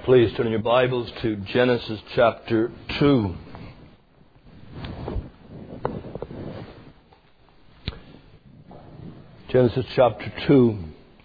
Please turn your Bibles to Genesis chapter 2. Genesis chapter 2,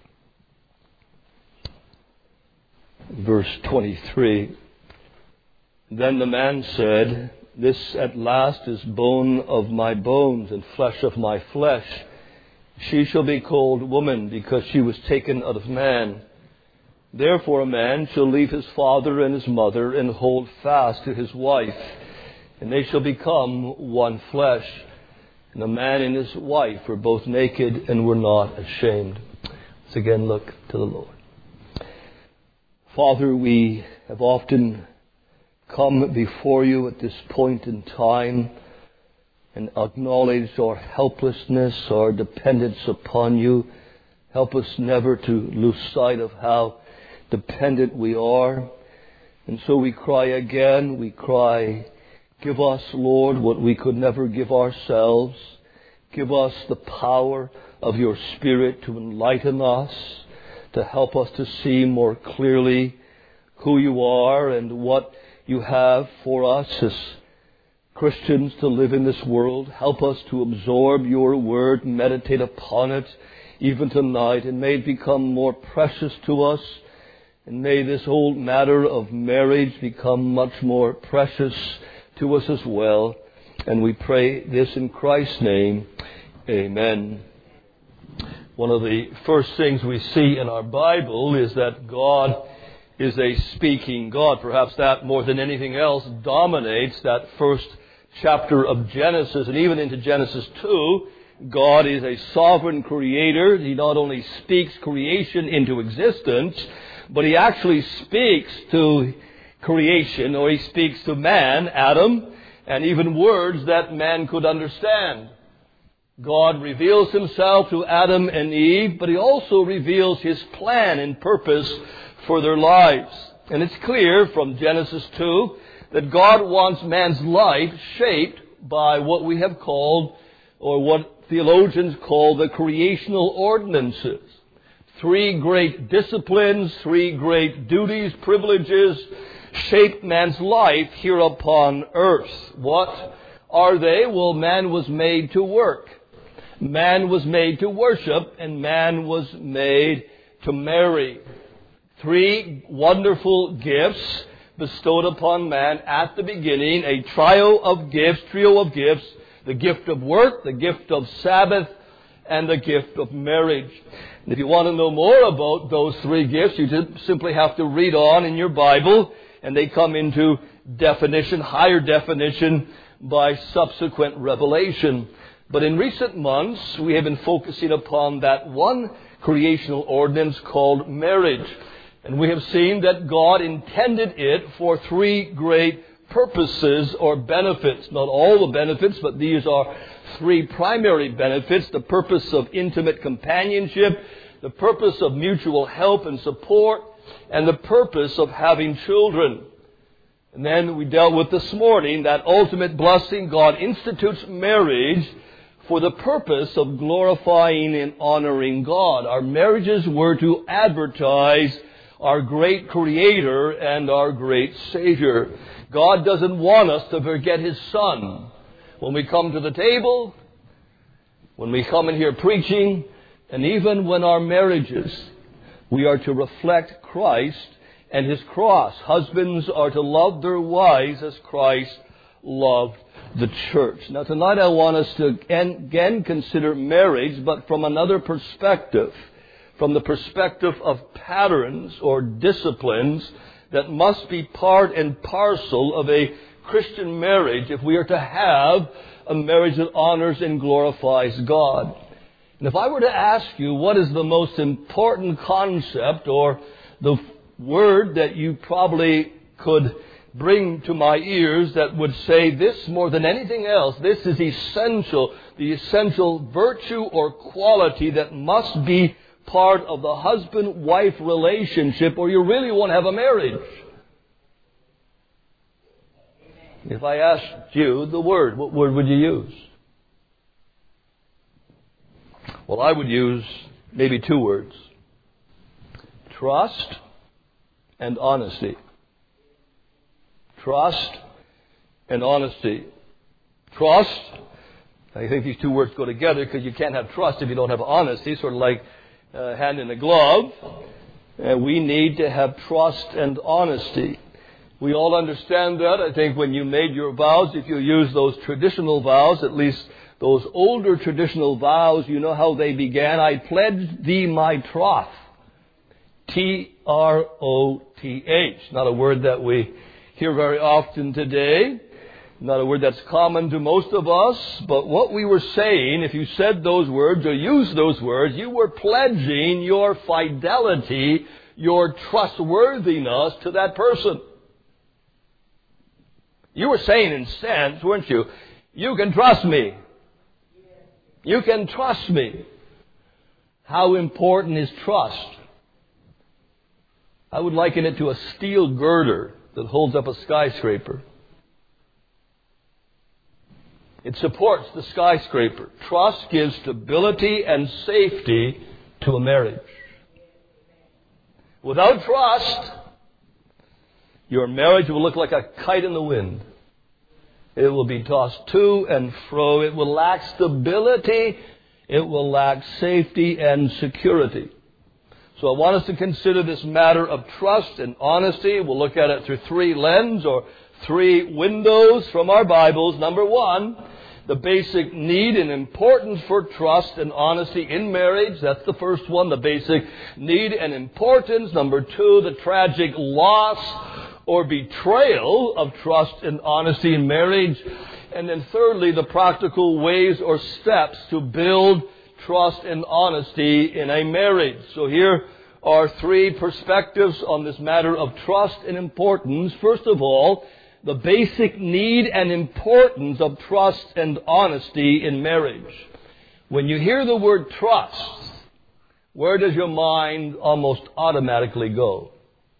verse 23. Then the man said, "This at last is bone of my bones and flesh of my flesh. She shall be called woman, because she was taken out of man. Therefore a man shall leave his father and his mother and hold fast to his wife, and they shall become one flesh. And the man and his wife were both naked and were not ashamed." Let's again look to the Lord. Father, we have often come before you at this point in time and acknowledge our helplessness, our dependence upon you. Help us never to lose sight of how dependent we are. And so we cry again, give us, Lord, what we could never give ourselves. Give us the power of your Spirit to enlighten us, to help us to see more clearly who you are and what you have for us as Christians to live in this world. Help us to absorb your word, meditate upon it even tonight, and may it become more precious to us. And may this whole matter of marriage become much more precious to us as well. And we pray this in Christ's name. Amen. One of the first things we see in our Bible is that God is a speaking God. Perhaps that more than anything else dominates that first chapter of Genesis, and even into Genesis 2. God is a sovereign creator. He not only speaks creation into existence, but he actually speaks to creation, or he speaks to man, Adam, and even words that man could understand. God reveals himself to Adam and Eve, but he also reveals his plan and purpose for their lives. And it's clear from Genesis 2 that God wants man's life shaped by what we have called, or what theologians call, the creational ordinances. Three great disciplines, three great duties, privileges shape man's life here upon earth. What are they? Well, man was made to work. Man was made to worship, and man was made to marry. Three wonderful gifts bestowed upon man at the beginning, a trio of gifts, the gift of work, the gift of Sabbath, and the gift of marriage. And if you want to know more about those three gifts, you just simply have to read on in your Bible, and they come into definition, higher definition, by subsequent revelation. But in recent months, we have been focusing upon that one creational ordinance called marriage. And we have seen that God intended it for three great purposes or benefits. Not all the benefits, but these are three primary benefits: the purpose of intimate companionship, the purpose of mutual help and support, and the purpose of having children. And then we dealt with this morning that ultimate blessing. God institutes marriage for the purpose of glorifying and honoring God. Our marriages were to advertise our great Creator and our great Savior. God doesn't want us to forget His Son. When we come to the table, when we come in here preaching, and even when our marriages, we are to reflect Christ and His cross. Husbands are to love their wives as Christ loved the church. Now tonight I want us to again consider marriage, but from another perspective. From the perspective of patterns or disciplines that must be part and parcel of a Christian marriage if we are to have a marriage that honors and glorifies God. And if I were to ask you what is the most important concept, or the word that you probably could bring to my ears that would say this more than anything else, this is essential, the essential virtue or quality that must be part of the husband-wife relationship, or you really won't have a marriage. If I asked you the word, what word would you use? Well, I would use maybe two words: trust and honesty. Trust and honesty. Trust, I think these two words go together because you can't have trust if you don't have honesty, sort of like hand in a glove. We need to have trust and honesty. We all understand that. I think when you made your vows, if you use those traditional vows, at least those older traditional vows, you know how they began. I pledge thee my troth. T-R-O-T-H. Not a word that we hear very often today. Not a word that's common to most of us. But what we were saying, if you said those words or used those words, you were pledging your fidelity, your trustworthiness to that person. You were saying in sense, weren't you? You can trust me. You can trust me. How important is trust? I would liken it to a steel girder that holds up a skyscraper. It supports the skyscraper. Trust gives stability and safety to a marriage. Without trust, your marriage will look like a kite in the wind. It will be tossed to and fro. It will lack stability. It will lack safety and security. So I want us to consider this matter of trust and honesty. We'll look at it through three lenses or three windows from our Bibles. Number one, the basic need and importance for trust and honesty in marriage. That's the first one, the basic need and importance. Number two, the tragic loss or betrayal of trust and honesty in marriage. And then thirdly, the practical ways or steps to build trust and honesty in a marriage. So here are three perspectives on this matter of trust and importance. First of all, the basic need and importance of trust and honesty in marriage. When you hear the word trust, where does your mind almost automatically go?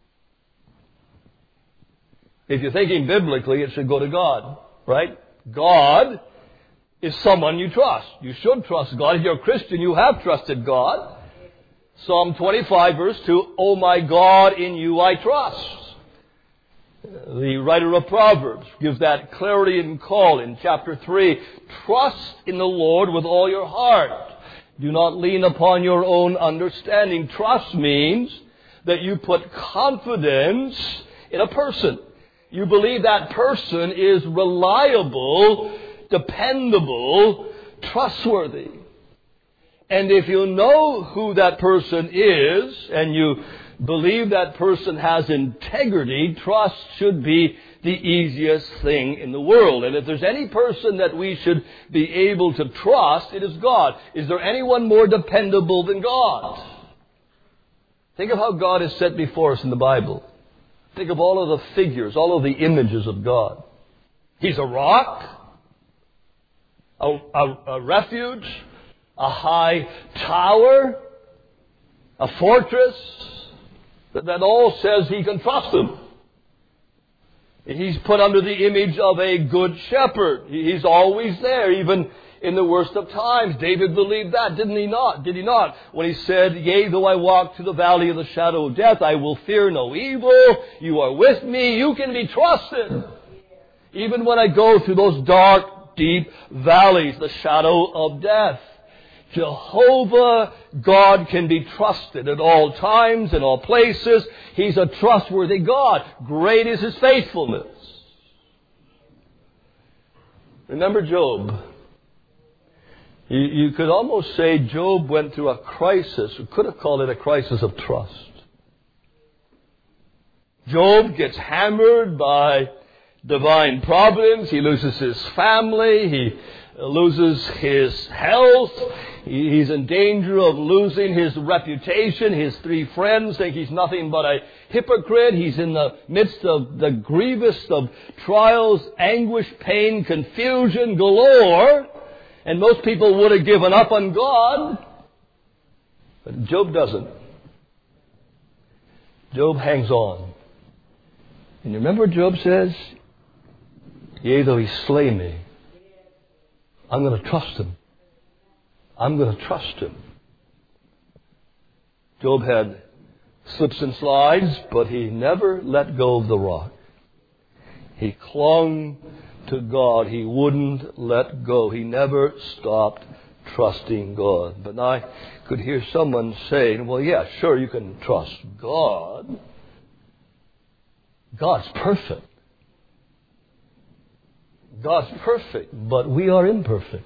If you're thinking biblically, it should go to God, right? God is someone you trust. You should trust God. If you're a Christian, you have trusted God. Psalm 25, verse 2, "O my God, in you I trust." The writer of Proverbs gives that clarity and call in chapter 3. Trust in the Lord with all your heart. Do not lean upon your own understanding. Trust means that you put confidence in a person. You believe that person is reliable, dependable, trustworthy. And if you know who that person is and you believe that person has integrity, trust should be the easiest thing in the world. And if there's any person that we should be able to trust, it is God. Is there anyone more dependable than God? Think of how God is set before us in the Bible. Think of all of the figures, all of the images of God. He's a rock, a refuge, a high tower, a fortress. That all says he can trust him. He's put under the image of a good shepherd. He's always there, even in the worst of times. David believed that, didn't he not? Did he not? When he said, "Yea, though I walk through the valley of the shadow of death, I will fear no evil. You are with me." You can be trusted. Even when I go through those dark, deep valleys, the shadow of death. Jehovah, God, can be trusted at all times, in all places. He's a trustworthy God. Great is His faithfulness. Remember Job. You could almost say Job went through a crisis. We could have called it a crisis of trust. Job gets hammered by divine providence. He loses his family. He loses his health. He's in danger of losing his reputation. His three friends think he's nothing but a hypocrite. He's in the midst of the grievous of trials, anguish, pain, confusion galore. And most people would have given up on God. But Job doesn't. Job hangs on. And you remember what Job says? "Yea, though he slay me, I'm going to trust him. I'm going to trust him." Job had slips and slides, but he never let go of the rock. He clung to God. He wouldn't let go. He never stopped trusting God. But I could hear someone saying, well, yeah, sure, you can trust God. God's perfect. God's perfect, but we are imperfect.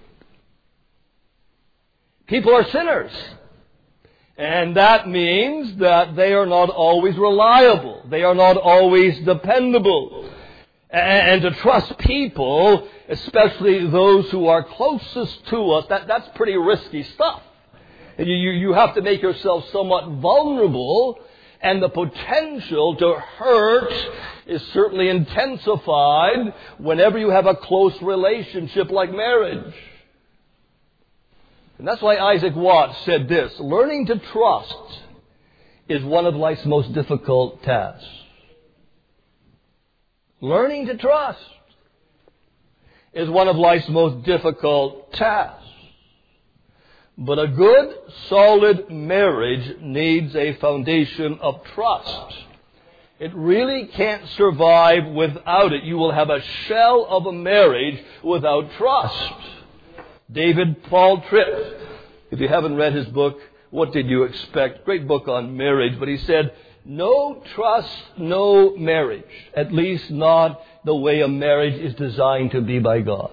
People are sinners. And that means that they are not always reliable. They are not always dependable. And to trust people, especially those who are closest to us, that's pretty risky stuff. You have to make yourself somewhat vulnerable, and the potential to hurt is certainly intensified whenever you have a close relationship like marriage. And that's why Isaac Watts said this: learning to trust is one of life's most difficult tasks. Learning to trust is one of life's most difficult tasks. But a good, solid marriage needs a foundation of trust. It really can't survive without it. You will have a shell of a marriage without trust. David Paul Tripp, if you haven't read his book, What Did You Expect? Great book on marriage. But he said, no trust, no marriage. At least not the way a marriage is designed to be by God.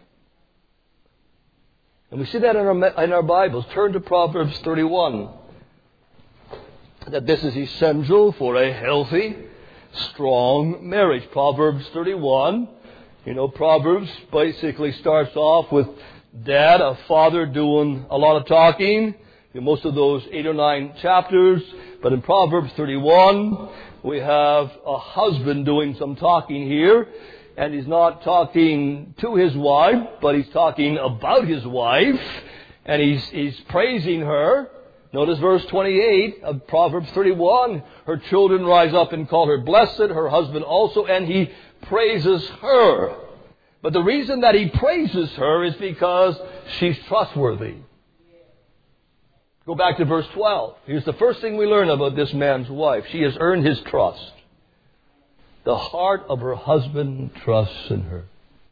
And we see that in our Bibles. Turn to Proverbs 31. That this is essential for a healthy, strong marriage. Proverbs 31. You know, Proverbs basically starts off with Dad, a father, doing a lot of talking. Most of those 8 or 9 chapters. But in Proverbs 31, we have a husband doing some talking here. And he's not talking to his wife, but he's talking about his wife. And he's praising her. Notice verse 28 of Proverbs 31. Her children rise up and call her blessed, her husband also, and he praises her. But the reason that he praises her is because she's trustworthy. Go back to verse 12. Here's the first thing we learn about this man's wife. She has earned his trust. The heart of her husband trusts in her.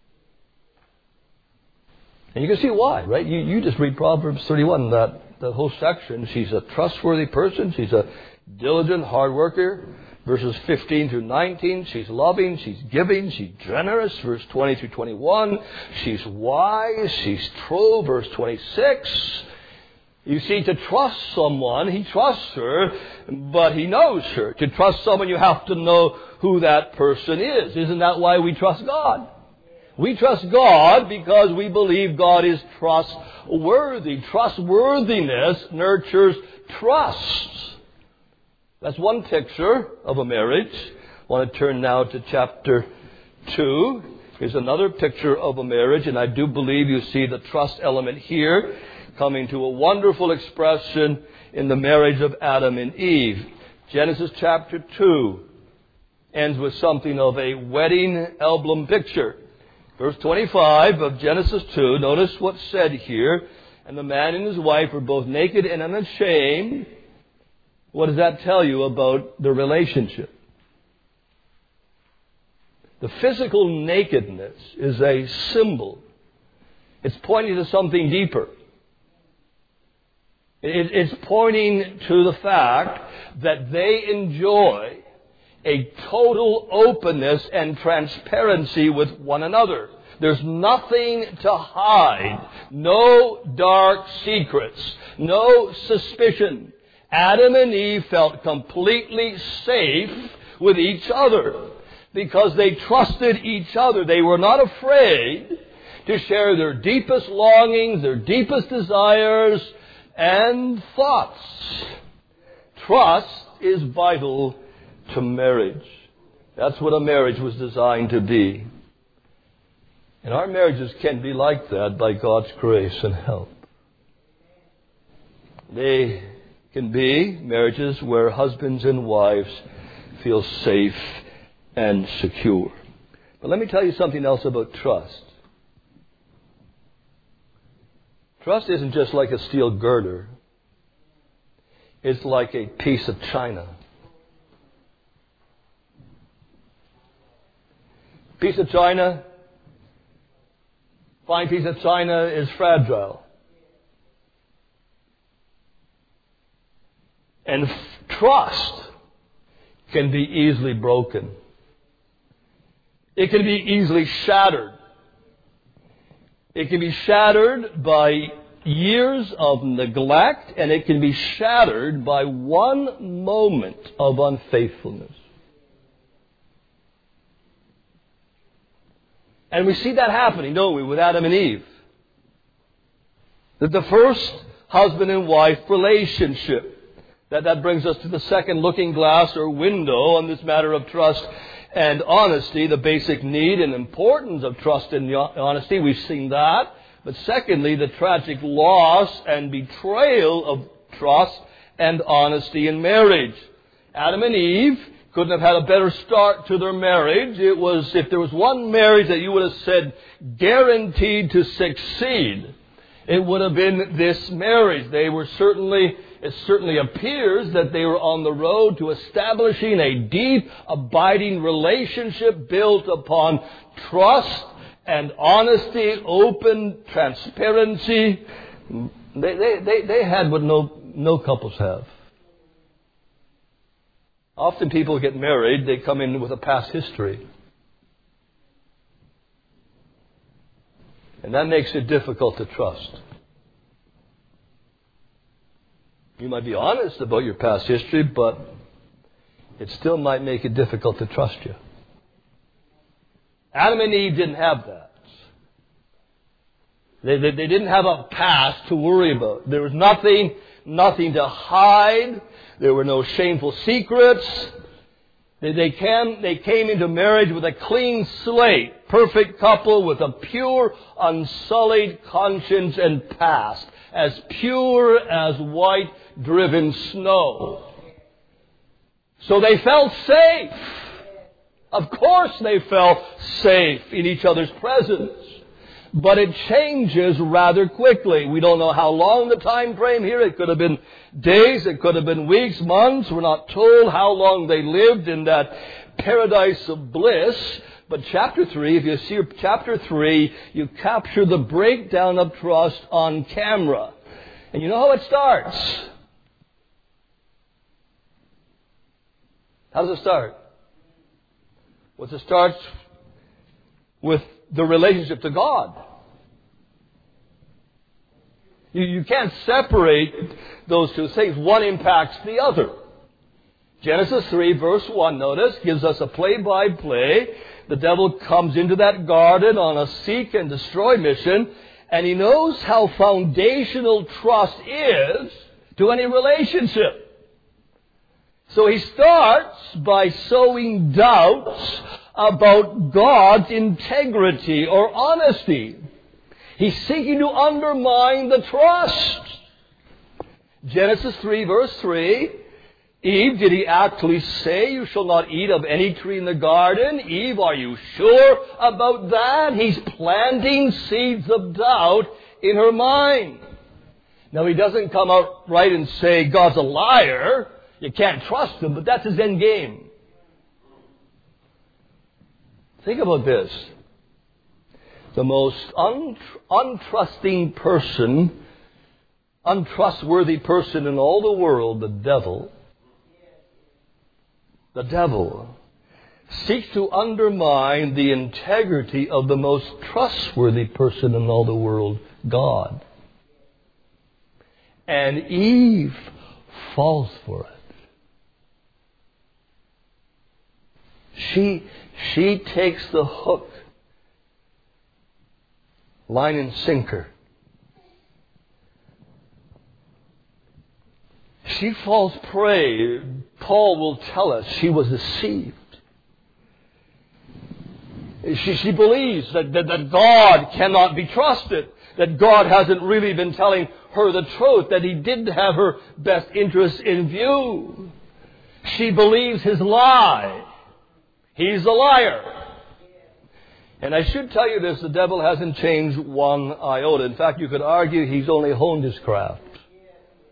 And you can see why, right? You just read Proverbs 31, that whole section. She's a trustworthy person. She's a diligent hard worker. Verses 15 through 19, she's loving, she's giving, she's generous. Verse 20 through 21, she's wise, she's true. Verse 26, you see, to trust someone, he trusts her, but he knows her. To trust someone, you have to know who that person is. Isn't that why we trust God? We trust God because we believe God is trustworthy. Trustworthiness nurtures trust. That's one picture of a marriage. I want to turn now to chapter 2. Here's another picture of a marriage, and I do believe you see the trust element here coming to a wonderful expression in the marriage of Adam and Eve. Genesis chapter 2 ends with something of a wedding emblem picture. Verse 25 of Genesis 2, notice what's said here. And the man and his wife were both naked and unashamed. What does that tell you about the relationship? The physical nakedness is a symbol. It's pointing to something deeper. It's pointing to the fact that they enjoy a total openness and transparency with one another. There's nothing to hide. No dark secrets. No suspicion. Adam and Eve felt completely safe with each other because they trusted each other. They were not afraid to share their deepest longings, their deepest desires, and thoughts. Trust is vital to marriage. That's what a marriage was designed to be. And our marriages can be like that by God's grace and help. They can be marriages where husbands and wives feel safe and secure. But let me tell you something else about trust. Trust isn't just like a steel girder. It's like a piece of china. Piece of china, fine piece of china is fragile. And trust can be easily broken. It can be easily shattered. It can be shattered by years of neglect, and it can be shattered by one moment of unfaithfulness. And we see that happening, don't we, with Adam and Eve? That the first husband and wife relationship, that brings us to the second looking glass or window on this matter of trust and honesty, the basic need and importance of trust and honesty. We've seen that. But secondly, the tragic loss and betrayal of trust and honesty in marriage. Adam and Eve couldn't have had a better start to their marriage. It was, if there was one marriage that you would have said guaranteed to succeed, it would have been this marriage. It certainly appears that they were on the road to establishing a deep, abiding relationship built upon trust and honesty, open transparency. They had what no couples have. Often people get married, they come in with a past history. And that makes it difficult to trust. You might be honest about your past history, but it still might make it difficult to trust you. Adam and Eve didn't have that. They didn't have a past to worry about. There was nothing to hide. There were no shameful secrets. They came into marriage with a clean slate, perfect couple with a pure, unsullied conscience and past, as pure as white-driven snow. So they felt safe. Of course they felt safe in each other's presence. But it changes rather quickly. We don't know how long the time frame here. It could have been days. It could have been weeks, months. We're not told how long they lived in that paradise of bliss. But chapter 3, if you see chapter 3, you capture the breakdown of trust on camera. And you know how it starts? How does it start? Well, it starts with the relationship to God. You can't separate those two things. One impacts the other. Genesis 3, verse 1, notice, gives us a play-by-play. The devil comes into that garden on a seek and destroy mission, and he knows how foundational trust is to any relationship. So he starts by sowing doubts about God's integrity or honesty. He's seeking to undermine the trust. Genesis 3, verse 3. Eve, did he actually say, you shall not eat of any tree in the garden? Eve, are you sure about that? He's planting seeds of doubt in her mind. Now, he doesn't come out right and say, God's a liar. You can't trust him, but that's his end game. Think about this. The most untrusting person, untrustworthy person in all the world, the devil, seeks to undermine the integrity of the most trustworthy person in all the world, God. And Eve falls for it. She takes the hook, line and sinker. She falls prey. Paul will tell us she was deceived. She believes that God cannot be trusted, that God hasn't really been telling her the truth, that He didn't have her best interests in view. She believes his lie. He's a liar. And I should tell you this, the devil hasn't changed one iota. In fact, you could argue he's only honed his craft.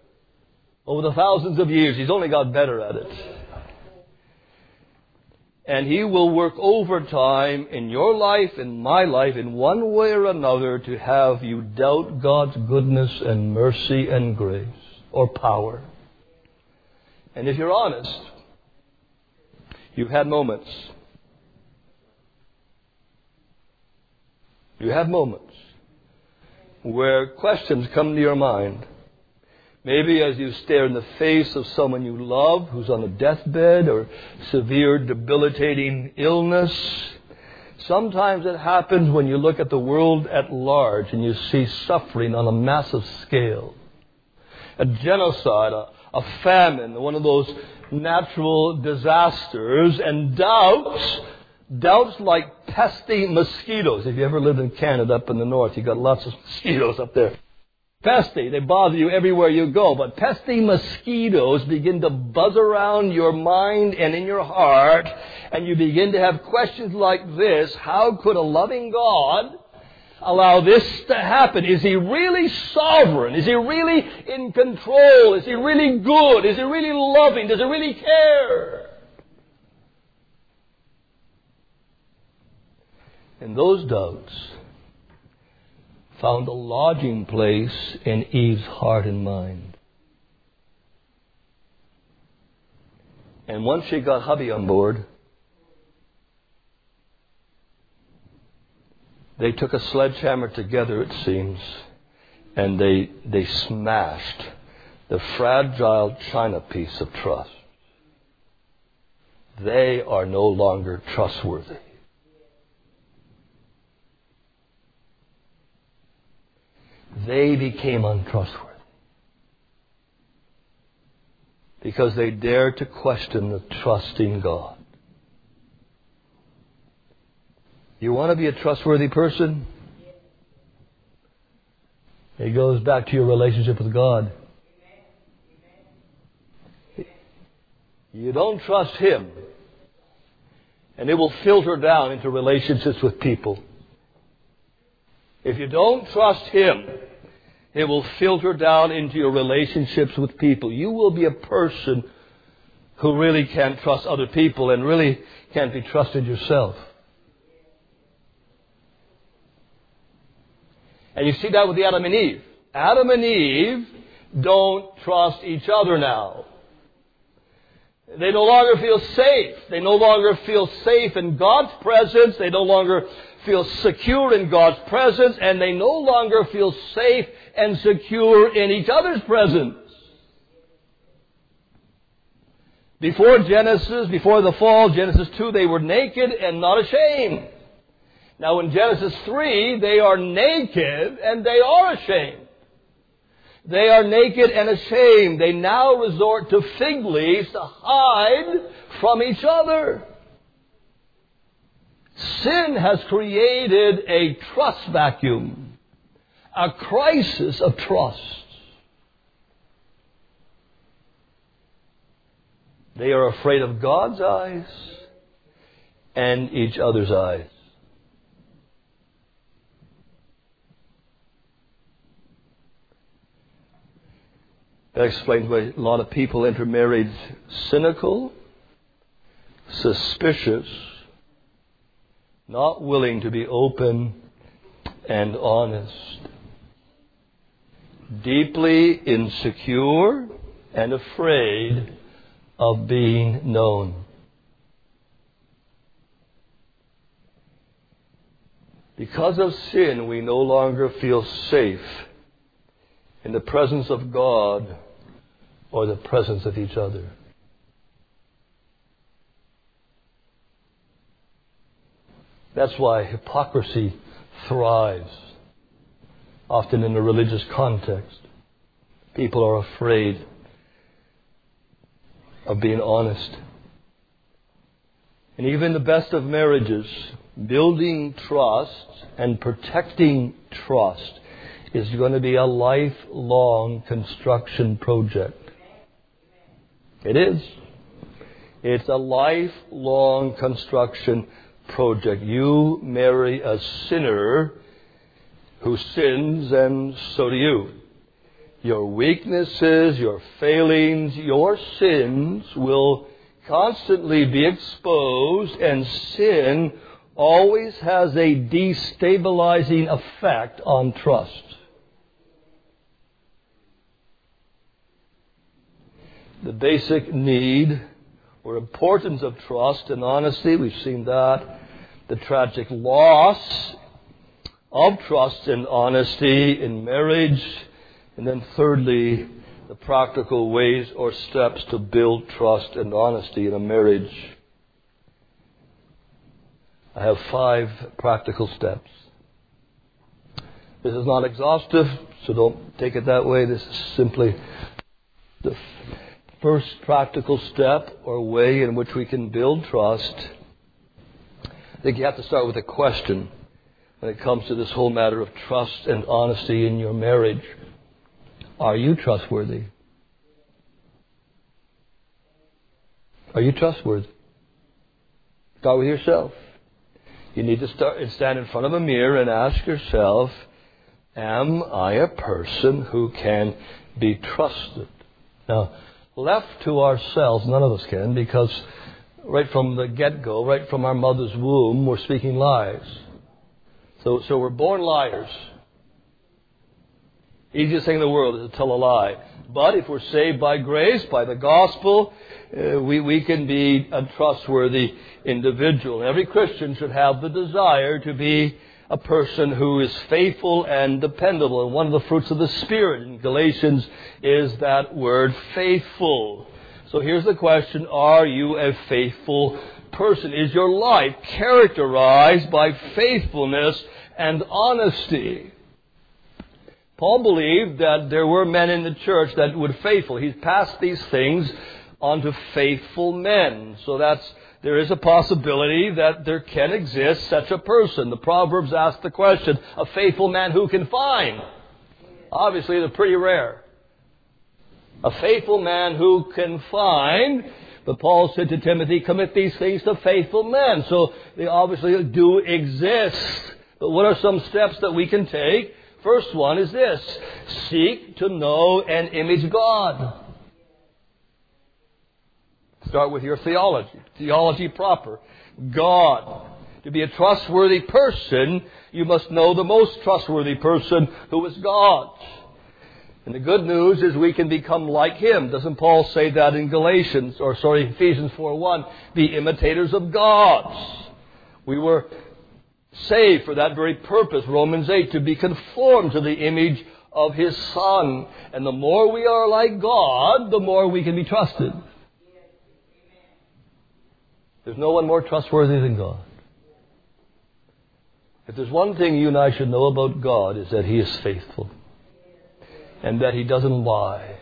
Over the thousands of years, he's only got better at it. And He will work overtime in your life, in my life, in one way or another to have you doubt God's goodness and mercy and grace or power. And if you're honest, you've had moments. You have moments where questions come to your mind. Maybe as you stare in the face of someone you love who's on a deathbed or severe debilitating illness. Sometimes it happens when you look at the world at large and you see suffering on a massive scale. A genocide, a famine, one of those natural disasters, and doubts like pesky mosquitoes. If you ever lived in Canada up in the north, you got lots of mosquitoes up there. Pesky, they bother you everywhere you go, but pesky mosquitoes begin to buzz around your mind and in your heart, and you begin to have questions like this: how could a loving God allow this to happen? Is He really sovereign? Is He really in control? Is He really good? Is He really loving? Does He really care? And those doubts found a lodging place in Eve's heart and mind. And once she got hubby on board, they took a sledgehammer together, it seems, and they smashed the fragile china piece of trust. They are no longer trustworthy. They became untrustworthy because they dared to question the trusting God. You want to be a trustworthy person? It goes back to your relationship with God. You don't trust Him, and it will filter down into relationships with people. If you don't trust Him, it will filter down into your relationships with people. You will be a person who really can't trust other people and really can't be trusted yourself. And you see that with Adam and Eve. Adam and Eve don't trust each other now. They no longer feel safe. They no longer feel safe in God's presence. They no longer feel secure in God's presence. And they no longer feel safe and secure in each other's presence. Before Genesis, before the fall, Genesis 2, they were naked and not ashamed. Now in Genesis 3, they are naked and they are ashamed. They are naked and ashamed. They now resort to fig leaves to hide from each other. Sin has created a trust vacuum, a crisis of trust. They are afraid of God's eyes and each other's eyes. That explains why a lot of people intermarried cynical, suspicious, not willing to be open and honest, deeply insecure and afraid of being known. Because of sin, we no longer feel safe in the presence of God or the presence of each other. That's why hypocrisy thrives, often in a religious context. People are afraid of being honest. And even the best of marriages, building trust and protecting trust is going to be a lifelong construction project. It is. It's a lifelong construction project. You marry a sinner who sins, and so do you. Your weaknesses, your failings, your sins will constantly be exposed, and sin always has a destabilizing effect on trust. The basic need or importance of trust and honesty, we've seen that. The tragic loss of trust and honesty in marriage. And then thirdly, the practical ways or steps to build trust and honesty in a marriage. I have 5 practical steps. This is not exhaustive, so don't take it that way. This is simply the first practical step or way in which we can build trust. I think you have to start with a question when it comes to this whole matter of trust and honesty in your marriage. Are you trustworthy? Are you trustworthy? Start with yourself. You need to stand in front of a mirror and ask yourself, am I a person who can be trusted? Now, left to ourselves, none of us can, because right from the get-go, right from our mother's womb, we're speaking lies. So we're born liars. Easiest thing in the world is to tell a lie. But if we're saved by grace, by the gospel, we can be a trustworthy individual. Every Christian should have the desire to be a person who is faithful and dependable. And one of the fruits of the Spirit in Galatians is that word faithful. So here's the question, are you a faithful person? Is your life characterized by faithfulness and honesty? Paul believed that there were men in the church that were faithful. He's passed these things on to faithful men. So there is a possibility that there can exist such a person. The Proverbs ask the question, a faithful man who can find? Obviously, they're pretty rare. A faithful man who can find. But Paul said to Timothy, commit these things to faithful men. So they obviously do exist. But what are some steps that we can take? First one is this: seek to know and image God. Start with your theology. Theology proper. God. To be a trustworthy person, you must know the most trustworthy person, who is God. And the good news is we can become like Him. Doesn't Paul say that in Ephesians 4:1? Be imitators of God. We were saved for that very purpose, Romans 8, to be conformed to the image of His Son. And the more we are like God, the more we can be trusted. There's no one more trustworthy than God. If there's one thing you and I should know about God, is that He is faithful. And that He doesn't lie.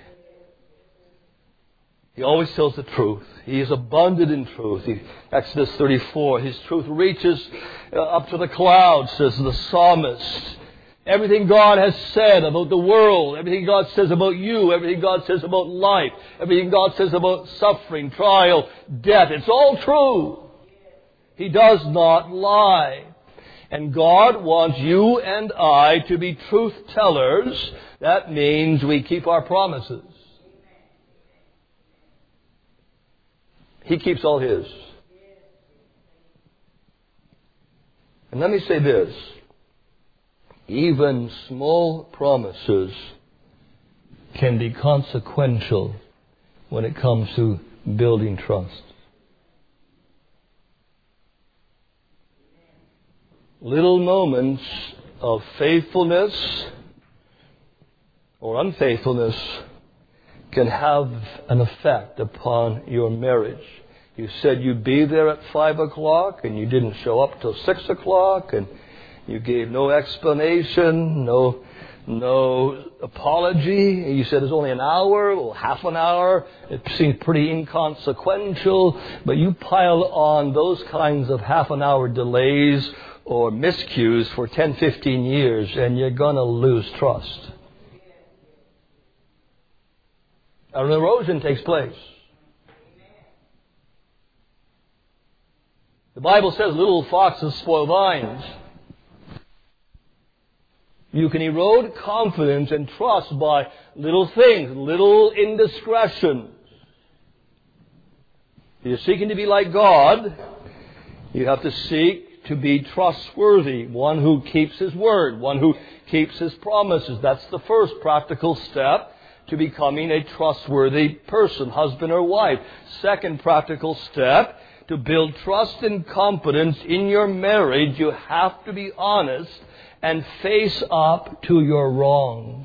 He always tells the truth. He is abundant in truth. Exodus 34, His truth reaches up to the clouds, says the psalmist. Everything God has said about the world, everything God says about you, everything God says about life, everything God says about suffering, trial, death, it's all true. He does not lie. And God wants you and I to be truth tellers. That means we keep our promises. He keeps all His. And let me say this. Even small promises can be consequential when it comes to building trust. Little moments of faithfulness or unfaithfulness can have an effect upon your marriage. You said you'd be there at 5 o'clock and you didn't show up till 6 o'clock, and you gave no explanation, no apology. You said it's only an hour or half an hour. It seemed pretty inconsequential, but you pile on those kinds of half an hour delays or miscues for 10, 15 years, and you're going to lose trust. An erosion takes place. The Bible says little foxes spoil vines. You can erode confidence and trust by little things, little indiscretions. If you're seeking to be like God, you have to seek to be trustworthy, one who keeps His word, one who keeps His promises. That's the first practical step to becoming a trustworthy person, husband or wife. Second practical step, to build trust and confidence in your marriage, you have to be honest and face up to your wrongs.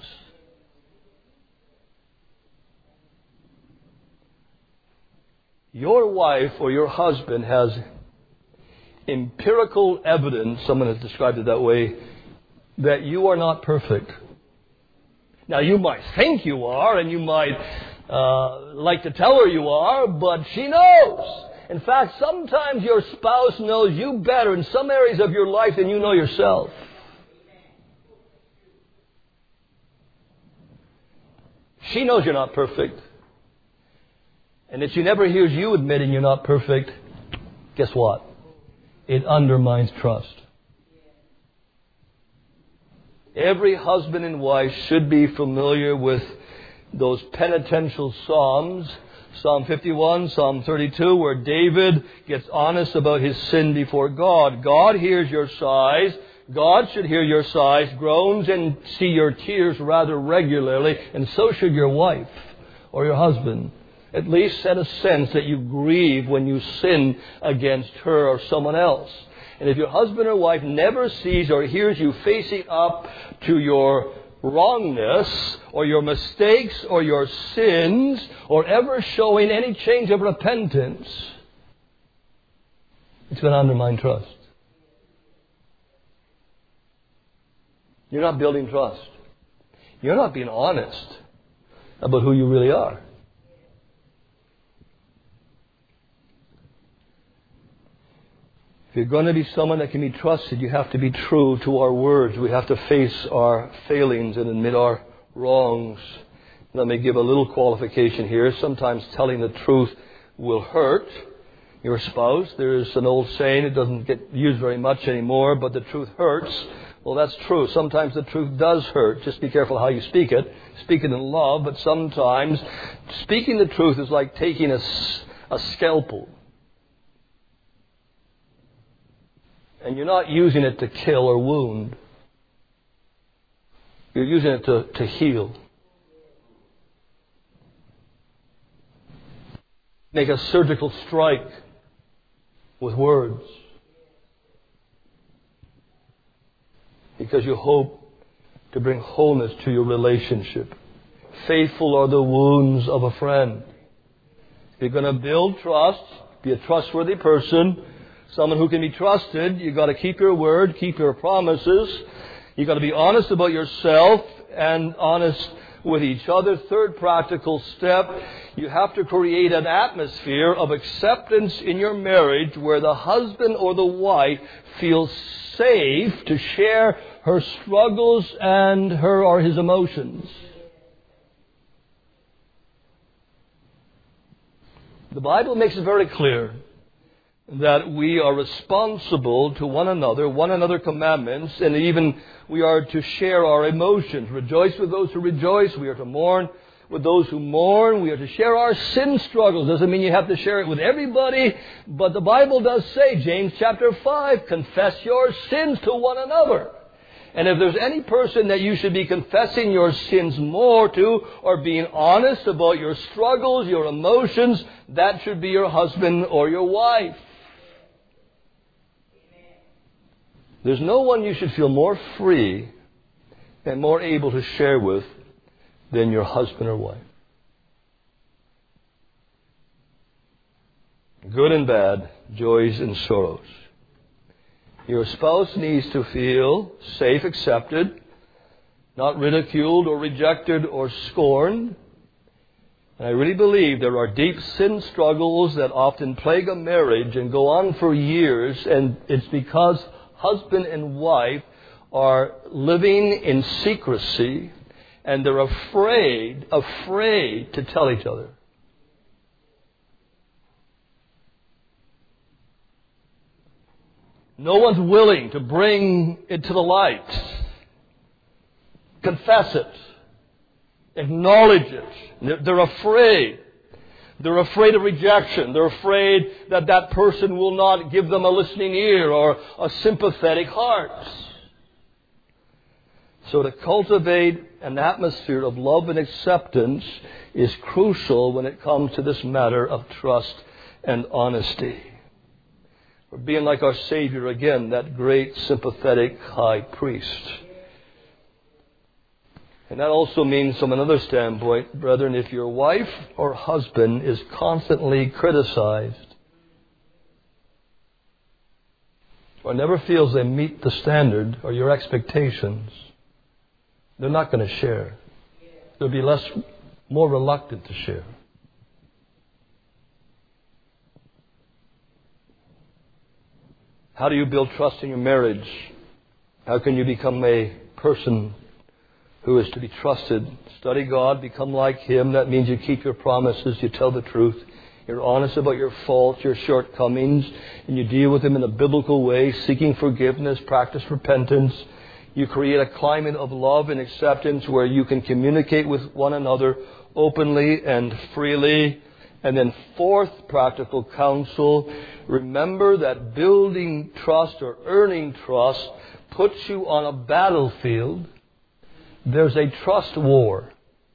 Your wife or your husband has empirical evidence, someone has described it that way, that you are not perfect. Now, you might think you are, and you might like to tell her you are, but she knows. In fact, sometimes your spouse knows you better in some areas of your life than you know yourself. She knows you're not perfect. And if she never hears you admitting you're not perfect, guess what? It undermines trust. Every husband and wife should be familiar with those penitential psalms, Psalm 51, Psalm 32, where David gets honest about his sin before God. God hears your sighs. God should hear your sighs, groans, and see your tears rather regularly, and so should your wife or your husband. At least set a sense that you grieve when you sin against her or someone else. And if your husband or wife never sees or hears you facing up to your wrongness or your mistakes or your sins or ever showing any change of repentance, it's going to undermine trust. You're not building trust. You're not being honest about who you really are. If you're going to be someone that can be trusted, you have to be true to our words. We have to face our failings and admit our wrongs. Let me give a little qualification here. Sometimes telling the truth will hurt your spouse. There's an old saying, it doesn't get used very much anymore, but the truth hurts. Well, that's true. Sometimes the truth does hurt. Just be careful how you speak it. Speak it in love, but sometimes speaking the truth is like taking a scalpel. And you're not using it to kill or wound. You're using it to heal. Make a surgical strike with words. Because you hope to bring wholeness to your relationship. Faithful are the wounds of a friend. If you're going to build trust, be a trustworthy person, someone who can be trusted, you've got to keep your word, keep your promises. You've got to be honest about yourself and honest with each other. Third practical step, you have to create an atmosphere of acceptance in your marriage where the husband or the wife feels safe to share her struggles and her or his emotions. The Bible makes it very clear that we are responsible to one another commandments, and even we are to share our emotions. Rejoice with those who rejoice. We are to mourn with those who mourn. We are to share our sin struggles. Doesn't mean you have to share it with everybody, but the Bible does say, James chapter 5, confess your sins to one another. And if there's any person that you should be confessing your sins more to, or being honest about your struggles, your emotions, that should be your husband or your wife. There's no one you should feel more free and more able to share with than your husband or wife. Good and bad, joys and sorrows. Your spouse needs to feel safe, accepted, not ridiculed or rejected or scorned. And I really believe there are deep sin struggles that often plague a marriage and go on for years, and it's because husband and wife are living in secrecy and they're afraid to tell each other. No one's willing to bring it to the light. Confess it. Acknowledge it. They're afraid. They're afraid of rejection. They're afraid that that person will not give them a listening ear or a sympathetic heart. So to cultivate an atmosphere of love and acceptance is crucial when it comes to this matter of trust and honesty. We're being like our Savior again, that great sympathetic high priest. And that also means, from another standpoint, brethren, if your wife or husband is constantly criticized or never feels they meet the standard or your expectations, they're not going to share. They'll be more reluctant to share. How do you build trust in your marriage? How can you become a person who is to be trusted? Study God, become like Him. That means you keep your promises, you tell the truth, you're honest about your faults, your shortcomings, and you deal with them in a biblical way, seeking forgiveness, practice repentance. You create a climate of love and acceptance where you can communicate with one another openly and freely. And then fourth practical counsel, remember that building trust or earning trust puts you on a battlefield. There's a trust war.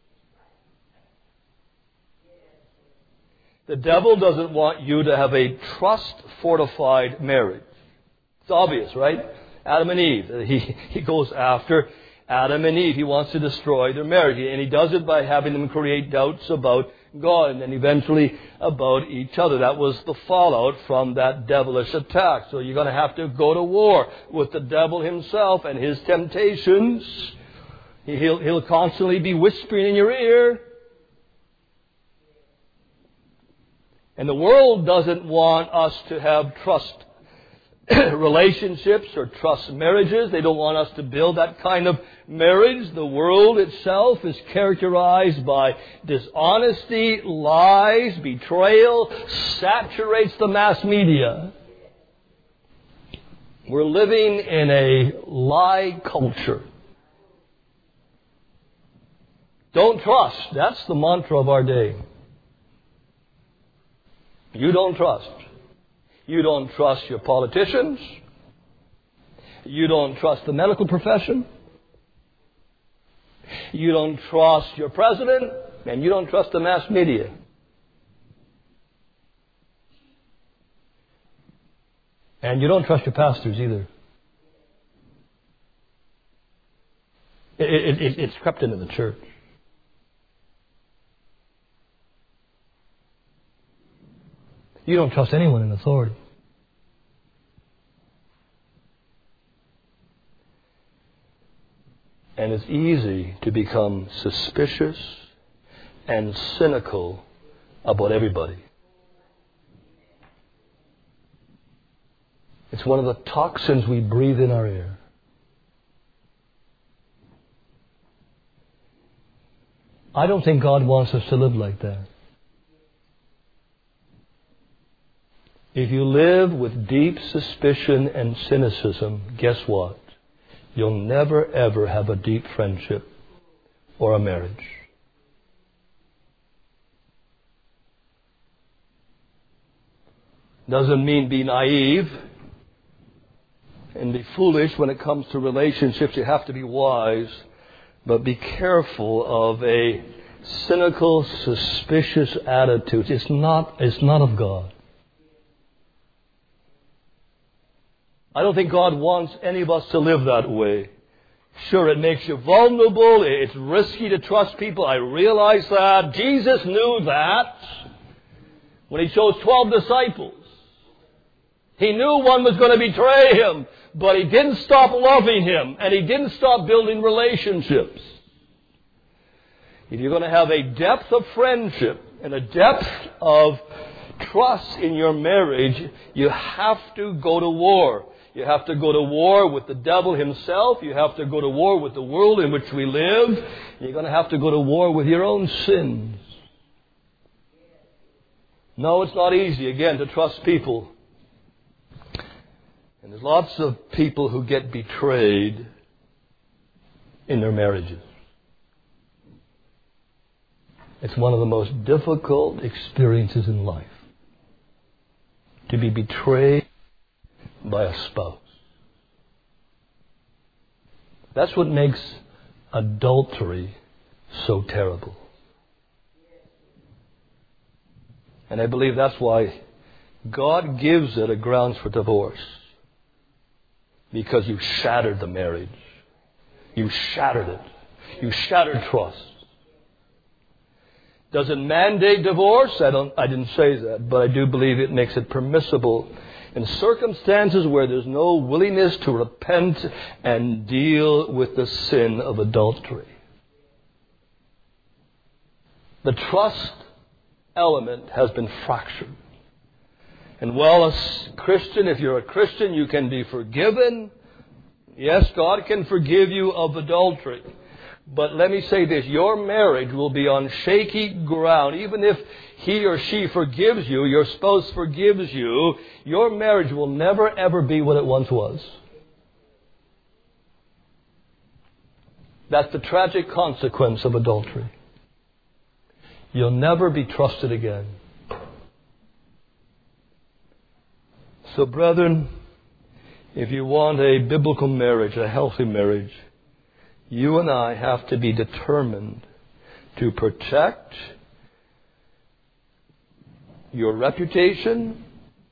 The devil doesn't want you to have a trust-fortified marriage. It's obvious, right? Adam and Eve. He goes after Adam and Eve. He wants to destroy their marriage. And he does it by having them create doubts about God and then eventually about each other. That was the fallout from that devilish attack. So you're going to have to go to war with the devil himself and his temptations. He'll constantly be whispering in your ear. And the world doesn't want us to have trust relationships or trust marriages. They don't want us to build that kind of marriage. The world itself is characterized by dishonesty, lies, betrayal, saturates the mass media. We're living in a lie culture. Don't trust. That's the mantra of our day. You don't trust. You don't trust your politicians. You don't trust the medical profession. You don't trust your president. And you don't trust the mass media. And you don't trust your pastors either. It's crept into the church. You don't trust anyone in authority. And it's easy to become suspicious and cynical about everybody. It's one of the toxins we breathe in our air. I don't think God wants us to live like that. If you live with deep suspicion and cynicism, guess what? You'll never ever have a deep friendship or a marriage. Doesn't mean be naive and be foolish when it comes to relationships. You have to be wise, but be careful of a cynical, suspicious attitude. It's not of God. I don't think God wants any of us to live that way. Sure, it makes you vulnerable. It's risky to trust people. I realize that. Jesus knew that when He chose 12 disciples. He knew one was going to betray Him, but He didn't stop loving him, and He didn't stop building relationships. If you're going to have a depth of friendship and a depth of trust in your marriage, you have to go to war. You have to go to war with the devil himself. You have to go to war with the world in which we live. You're going to have to go to war with your own sins. No, it's not easy, again, to trust people. And there's lots of people who get betrayed in their marriages. It's one of the most difficult experiences in life. To be betrayed by a spouse. That's what makes adultery so terrible. And I believe that's why God gives it a grounds for divorce. Because you shattered the marriage. You shattered it. You shattered trust. Does it mandate divorce? I didn't say that, but I do believe it makes it permissible in circumstances where there's no willingness to repent and deal with the sin of adultery. The trust element has been fractured. And while a Christian, if you're a Christian, you can be forgiven. Yes, God can forgive you of adultery. But let me say this, your marriage will be on shaky ground. Even if he or she forgives you, your spouse forgives you, your marriage will never ever be what it once was. That's the tragic consequence of adultery. You'll never be trusted again. So brethren, if you want a biblical marriage, a healthy marriage, you and I have to be determined to protect your reputation,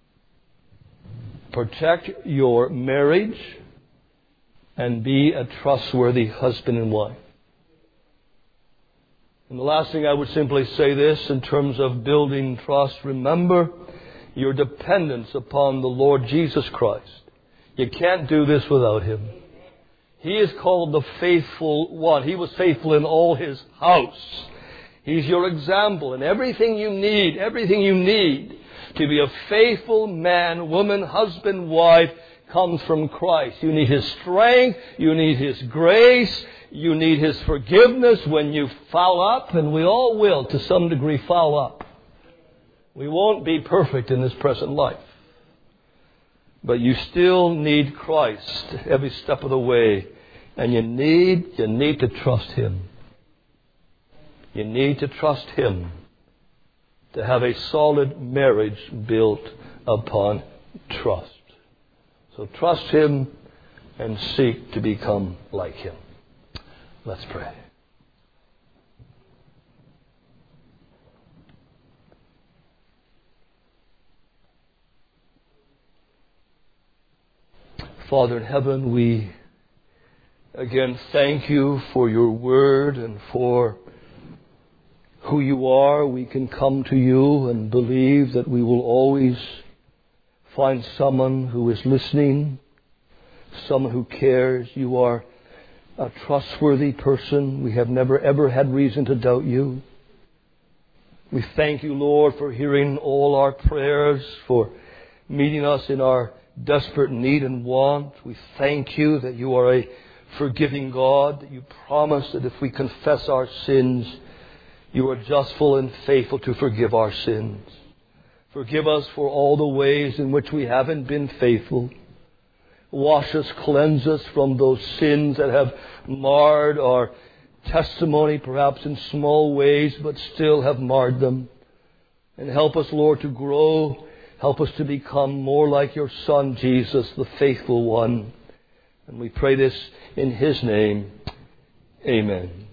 protect your marriage, and be a trustworthy husband and wife. And the last thing I would simply say this in terms of building trust. Remember your dependence upon the Lord Jesus Christ. You can't do this without Him. He is called the faithful one. He was faithful in all His house. He's your example. And everything you need to be a faithful man, woman, husband, wife, comes from Christ. You need His strength. You need His grace. You need His forgiveness when you foul up. And we all will, to some degree, foul up. We won't be perfect in this present life. But you still need Christ every step of the way. And you need to trust Him. You need to trust Him to have a solid marriage built upon trust. So trust Him and seek to become like Him. Let's pray. Father in heaven, we again thank You for Your word and for who You are. We can come to You and believe that we will always find someone who is listening, someone who cares. You are a trustworthy person. We have never ever had reason to doubt You. We thank You, Lord, for hearing all our prayers, for meeting us in our desperate need and want. We thank You that You are a forgiving God, that You promise that if we confess our sins, You are justful and faithful to forgive our sins. Forgive us for all the ways in which we haven't been faithful. Wash us, cleanse us from those sins that have marred our testimony, perhaps in small ways, but still have marred them. And help us, Lord, to grow. Help us to become more like Your Son, Jesus, the faithful one. And we pray this in His name. Amen.